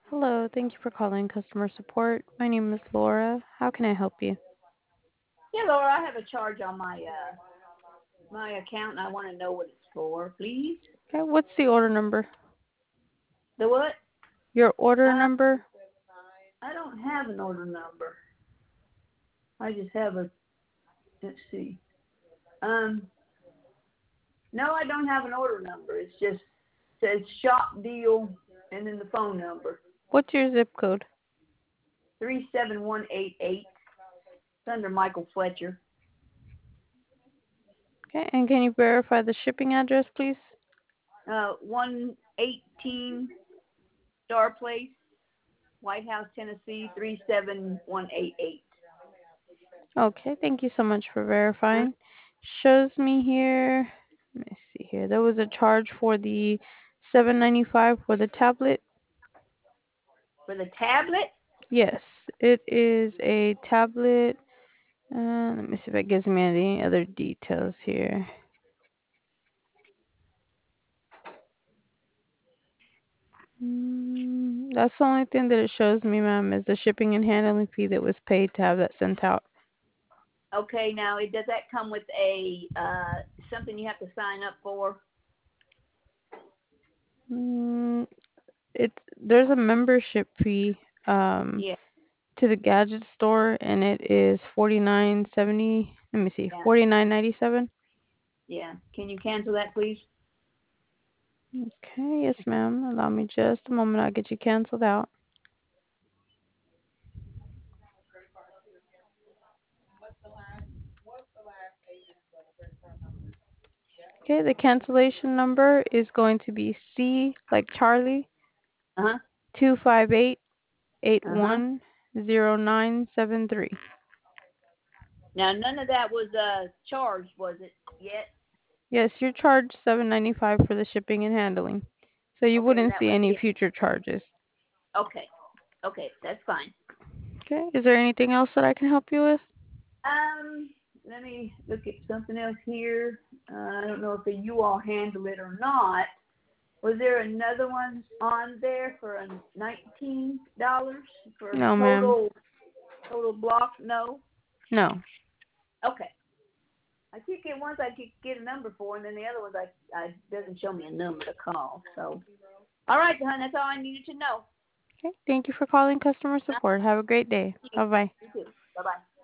Hello, thank you for calling customer support. My name is Laura. How can I help you? Yeah, Laura, I have a charge on my account, and I want to know what it's for, please. Okay, what's the order number? The what? Your order Uh, number? I don't have an order number. I just have a. Let's see. Um, no, I don't have an order number. It's just says shop deal, and then the phone number What's your zip code? 37188. It's under Michael Fletcher. Okay, and can you verify the shipping address, please? 118 Star Place, White House, Tennessee 37188. Okay, thank you so much for verifying. Shows me here. Let me see here. There was a charge for the 795 for the tablet. For the tablet. Yes, it is a tablet. Let me see if it gives me any other details here. That's the only thing that it shows me, ma'am, is the shipping and handling fee that was paid to have that sent out. Okay, now does that come with a something you have to sign up for? Mm, there's a membership fee Yeah, to the gadget store, and it is 49.70. Let me see, yeah, 49.97. yeah. Can you cancel that, please? Okay, yes, ma'am. Allow me just a moment. I'll get you canceled out. Okay, the cancellation number is going to be C like Charlie Uh huh. 258 eight Uh huh. one zero nine seven three. Now none of that was charged, was it yet? Yes, you're charged $7.95 for the shipping and handling, so you Okay, wouldn't that see was any it. future charges. Okay, okay, that's fine. Okay, is there anything else that I can help you with? Um, Let me look at something else here. I don't know if you all handle it or not. Was there another one on there for a $19 for a No, ma'am. total block? No. No. Okay. I keep getting ones I could get a number for, and then the other ones I doesn't show me a number to call. So, all right, hon, that's all I needed to know. Okay, thank you for calling customer support. Have a great day. Thank you. Bye bye. You too. Bye bye.